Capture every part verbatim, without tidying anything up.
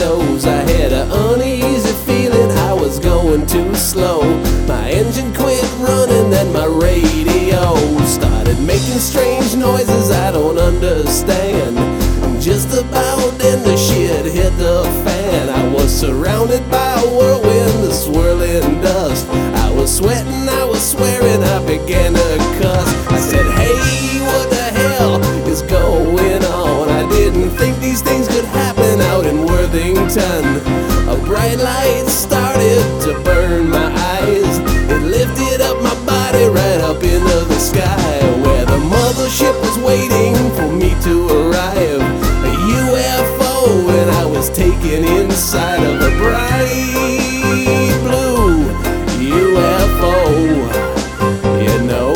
windows. I had an uneasy feeling I was going too slow. My engine quit running, then my radio started making strange noises I don't understand. And just about then the shit hit the fan. I was surrounded by a whirlwind of swirling dust. I was sweating, I was swearing, I began to cuss. I said, hey, what the hell is going on? I didn't think these things could happen out in Worthington. A bright light started to burn my eyes. It lifted up my body right up into the sky, where the mothership was waiting for me to arrive. A U F O, and I was taken inside of a bright blue U F O. You know,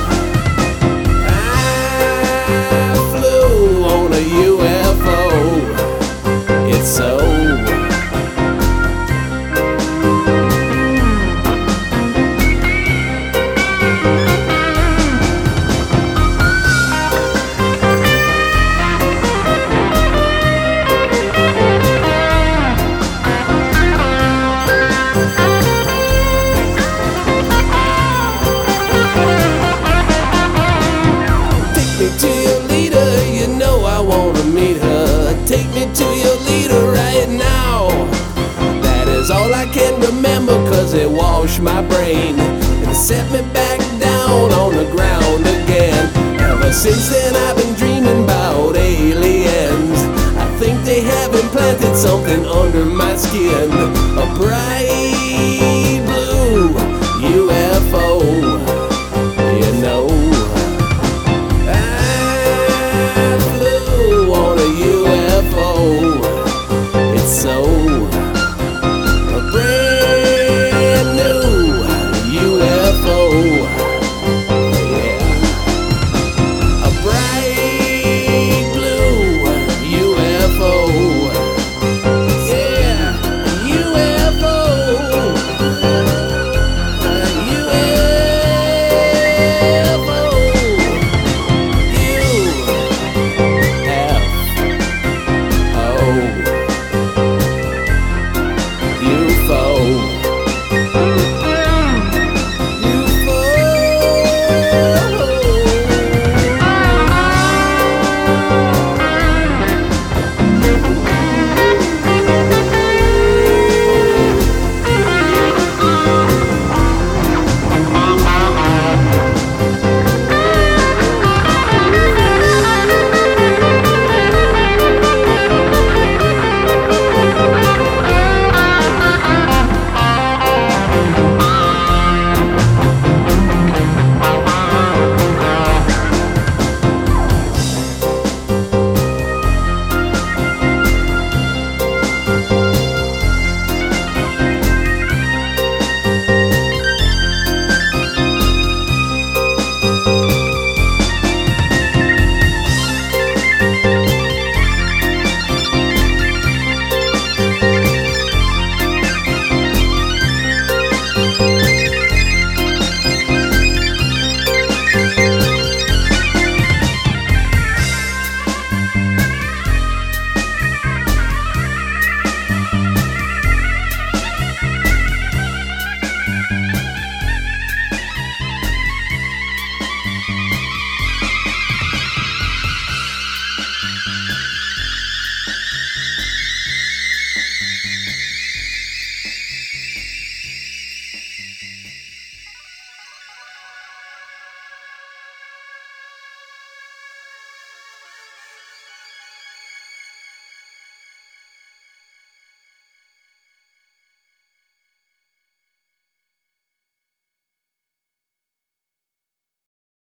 I flew on a U F O. It's so. Take me to your leader right now. That is all I can remember, cause it washed my brain and set me back down on the ground again. Ever since then I've been dreaming about aliens. I think they have implanted something under my skin. A bright